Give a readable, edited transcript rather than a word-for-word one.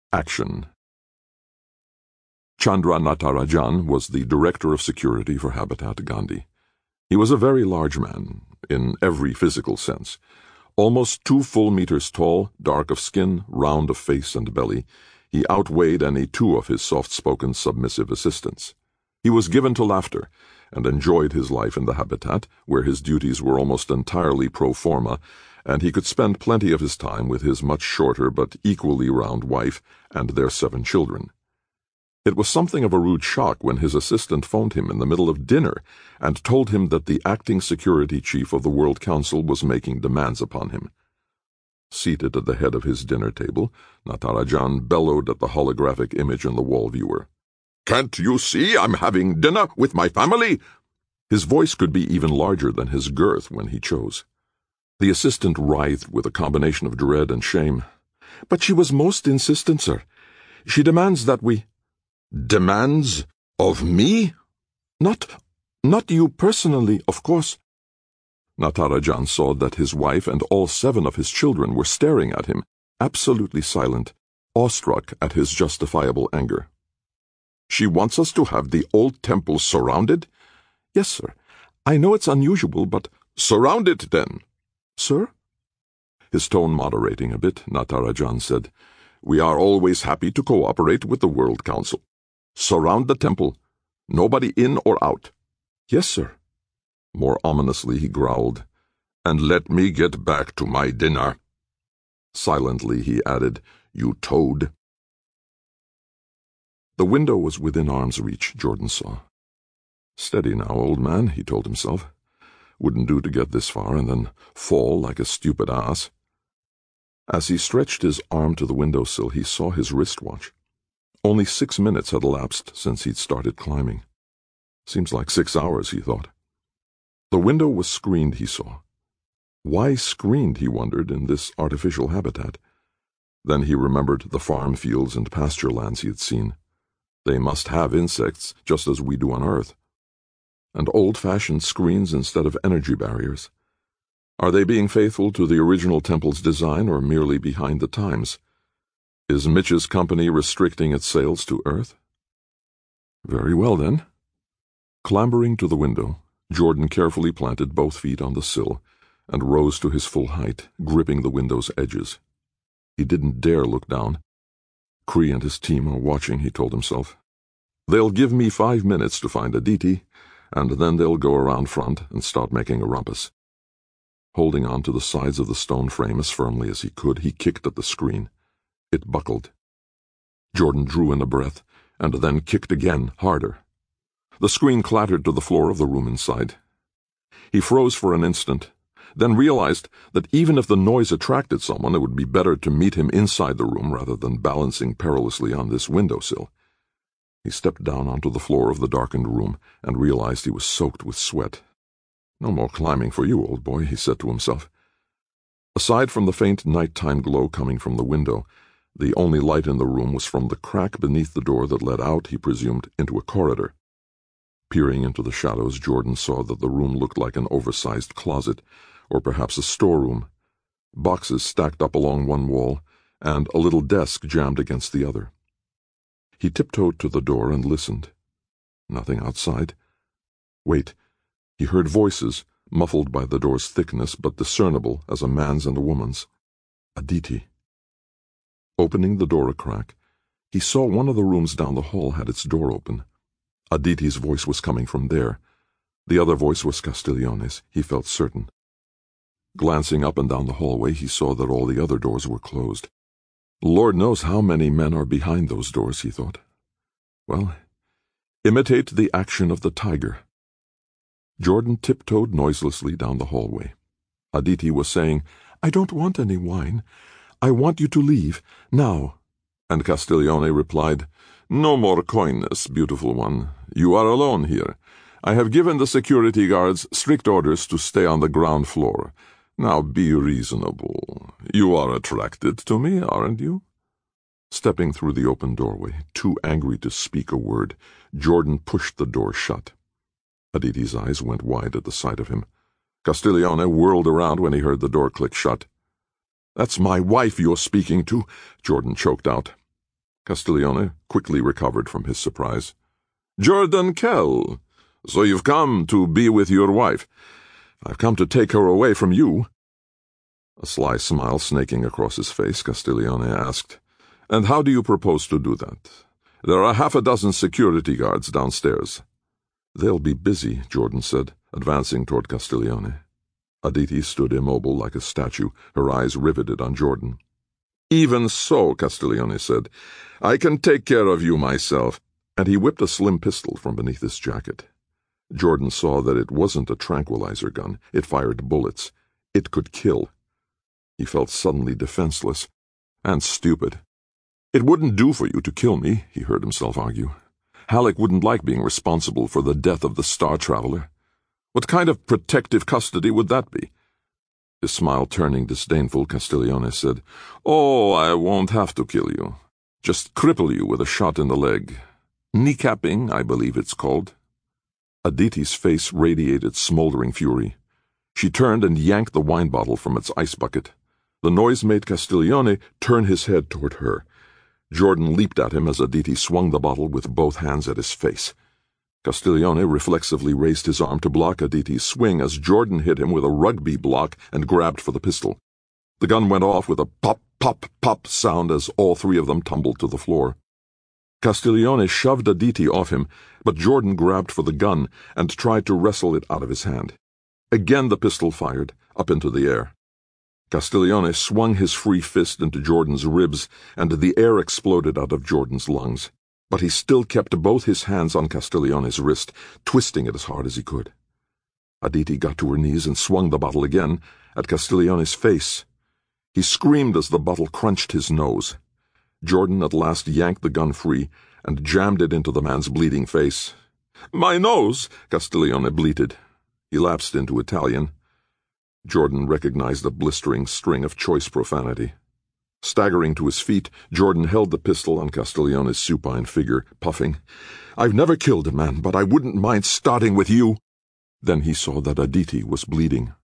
Action. Chandra Natarajan was the director of security for Habitat Gandhi. He was a very large man, in every physical sense. Almost 2 full meters tall, dark of skin, round of face and belly, he outweighed any 2 of his soft-spoken submissive assistants. He was given to laughter, and enjoyed his life in the Habitat, where his duties were almost entirely pro forma, and he could spend plenty of his time with his much shorter but equally round wife and their 7 children. It was something of a rude shock when his assistant phoned him in the middle of dinner and told him that the acting security chief of the World Council was making demands upon him. Seated at the head of his dinner table, Natarajan bellowed at the holographic image in the wall viewer. "Can't you see I'm having dinner with my family?" His voice could be even larger than his girth when he chose. The assistant writhed with a combination of dread and shame. "But she was most insistent, sir. She demands that we—" "Demands of me?" Not you personally, of course." Natarajan saw that his wife and all 7 of his children were staring at him, absolutely silent, awestruck at his justifiable anger. "She wants us to have the old temple surrounded?" "Yes, sir. I know it's unusual, but—" "Surround it, then." "Sir?" His tone moderating a bit, Natarajan said, "We are always happy to cooperate with the World Council. Surround the temple. Nobody in or out." "Yes, sir." More ominously he growled, "And let me get back to my dinner." Silently he added, "You toad." The window was within arm's reach, Jordan saw. Steady now, old man, he told himself. Wouldn't do to get this far and then fall like a stupid ass. As he stretched his arm to the windowsill, he saw his wristwatch. Only 6 minutes had elapsed since he'd started climbing. Seems like 6 hours, he thought. The window was screened, he saw. Why screened, he wondered, in this artificial habitat? Then he remembered the farm fields and pasture lands he had seen. They must have insects, just as we do on Earth. And old-fashioned screens instead of energy barriers. Are they being faithful to the original temple's design or merely behind the times? Is Mitch's company restricting its sales to Earth? Very well, then. Clambering to the window, Jordan carefully planted both feet on the sill and rose to his full height, gripping the window's edges. He didn't dare look down. Cree and his team are watching, he told himself. They'll give me 5 minutes to find Aditi, and then they'll go around front and start making a rumpus. Holding on to the sides of the stone frame as firmly as he could, he kicked at the screen. It buckled. Jordan drew in a breath, and then kicked again, harder. The screen clattered to the floor of the room inside. He froze for an instant, then realized that even if the noise attracted someone, it would be better to meet him inside the room rather than balancing perilously on this windowsill. He stepped down onto the floor of the darkened room and realized he was soaked with sweat. "No more climbing for you, old boy," he said to himself. Aside from the faint nighttime glow coming from the window, the only light in the room was from the crack beneath the door that led out, he presumed, into a corridor. Peering into the shadows, Jordan saw that the room looked like an oversized closet, or perhaps a storeroom. Boxes stacked up along one wall, and a little desk jammed against the other. He tiptoed to the door and listened. Nothing outside. Wait. He heard voices, muffled by the door's thickness but discernible as a man's and a woman's. Aditi. Opening the door a crack, he saw one of the rooms down the hall had its door open. Aditi's voice was coming from there. The other voice was Castiglione's, he felt certain. Glancing up and down the hallway, he saw that all the other doors were closed. Lord knows how many men are behind those doors, he thought. Well, imitate the action of the tiger. Jordan tiptoed noiselessly down the hallway. Aditi was saying, "I don't want any wine. I want you to leave, now." And Castiglione replied, "No more coyness, beautiful one. You are alone here. I have given the security guards strict orders to stay on the ground floor. Now be reasonable. You are attracted to me, aren't you?" Stepping through the open doorway, too angry to speak a word, Jordan pushed the door shut. Aditi's eyes went wide at the sight of him. Castiglione whirled around when he heard the door click shut. "That's my wife you're speaking to," Jordan choked out. Castiglione quickly recovered from his surprise. Jordan Kell! So you've come to be with your wife. I've come to take her away from you. A sly smile snaking across his face, Castiglione asked, And how do you propose to do that? There are 6 security guards downstairs. They'll be busy, Jordan said, advancing toward Castiglione. Aditi stood immobile like a statue, her eyes riveted on Jordan. Even so, Castiglione said, I can take care of you myself. And he whipped a slim pistol from beneath his jacket. Jordan saw that it wasn't a tranquilizer gun. It fired bullets. It could kill. He felt suddenly defenseless and stupid. It wouldn't do for you to kill me, he heard himself argue. Halleck wouldn't like being responsible for the death of the Star Traveler. What kind of protective custody would that be? His smile turning disdainful, Castiglione said, Oh, I won't have to kill you. Just cripple you with a shot in the leg. Kneecapping, I believe it's called. Aditi's face radiated smoldering fury. She turned and yanked the wine bottle from its ice bucket. The noise made Castiglione turn his head toward her. Jordan leaped at him as Aditi swung the bottle with both hands at his face. Castiglione reflexively raised his arm to block Aditi's swing as Jordan hit him with a rugby block and grabbed for the pistol. The gun went off with a pop, pop, pop sound as all 3 of them tumbled to the floor. Castiglione shoved Aditi off him, but Jordan grabbed for the gun and tried to wrestle it out of his hand. Again the pistol fired, up into the air. Castiglione swung his free fist into Jordan's ribs, and the air exploded out of Jordan's lungs. But he still kept both his hands on Castiglione's wrist, twisting it as hard as he could. Aditi got to her knees and swung the bottle again at Castiglione's face. He screamed as the bottle crunched his nose. Jordan at last yanked the gun free and jammed it into the man's bleeding face. My nose! Castiglione bleated. He lapsed into Italian. Jordan recognized a blistering string of choice profanity. Staggering to his feet, Jordan held the pistol on Castiglione's supine figure, puffing. I've never killed a man, but I wouldn't mind starting with you. Then he saw that Aditi was bleeding.